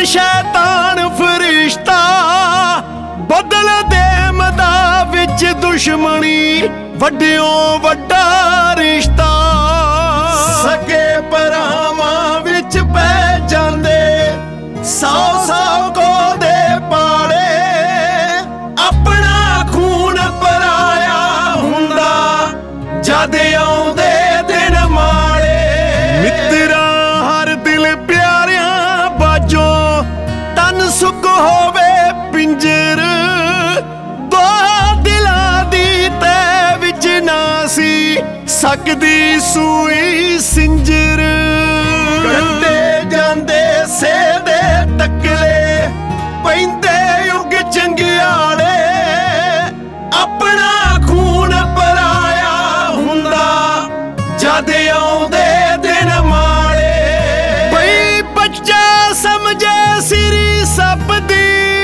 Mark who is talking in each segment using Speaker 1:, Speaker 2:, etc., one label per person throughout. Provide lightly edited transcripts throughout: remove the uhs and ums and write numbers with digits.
Speaker 1: शैतान फरिश्ता बदल दे मदा विच दुश्मनी वड्डियों वड्डा रिश्ता। सके भरावां विच पै जांदे सौ सौ को दे पाले अपना खून पराया हुंदा जद आउंदे दिन माड़े। मित्रा हर दिल प्यारियां बाजो तन सुख होवे पिंजर दो दिलां दी तै विच ना सी सकदी सूई सिंजर। कंडे जांदे सेदे तकले पैंदे युग चंगियाड़े अपना खून पराया हुंदा जद आउंदे दिन माड़े। बई बच्चा समझे सिरी सप दी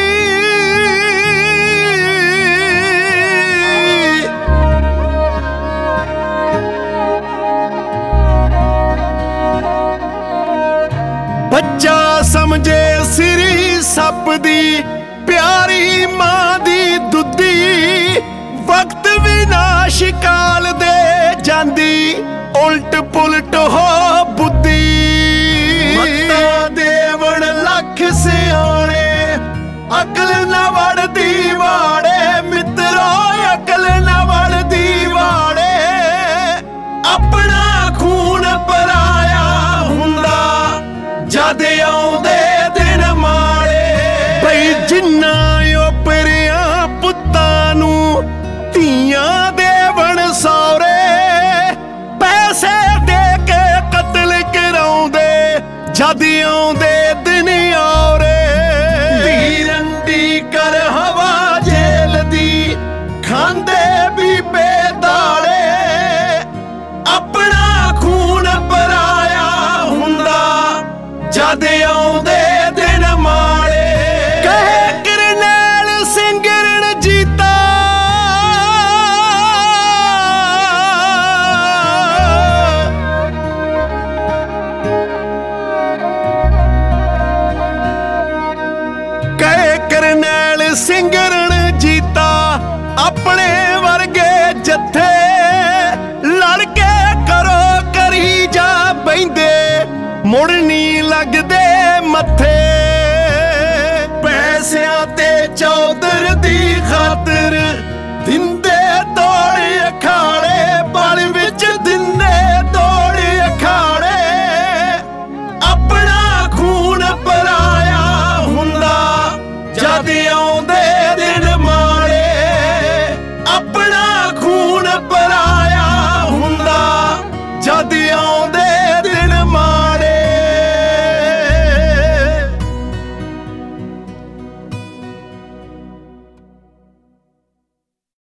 Speaker 1: बच्चा समझे सिरी सप दी प्यारी मां दी दुद्धी वक्त विनाश काल दे जांदी उल्ट पुलट हो बुद्धि। मत्ता देवण लख सियाणे अकल न वड़दी वाड़े मित्रो अकल न वड़दी वाड़े अपना खून पराया हुंदा जद आउंदे दिन माड़े। बई जिन्ना ओपरियां पुत्तां नूं धीआं देवण सौरे पैसे दे के कतल कराउंदे जद आउंदे दिन औरे। धी रंडी कर हवा जेल दी खांदे भी बेदाड़े अपना खून पराया हुंदा जद आउंदे दिन माड़े। कहे करनैल सिंह रणजीता कहे करनैल सिंह रणजीता अपने वर्गे जत्थे लड़ के करो करी जा बैंदे मुड़ नी लगदे मत्थे। पैसियां ते चौधर दी खातर दिंदे दौड़ अखाड़े बल विच दिंदे दौड़ अखाड़े अपना खून पराया हुंदा जद आउंदे दिन माड़े। अपना खून पराया हुंदा जद आउंदे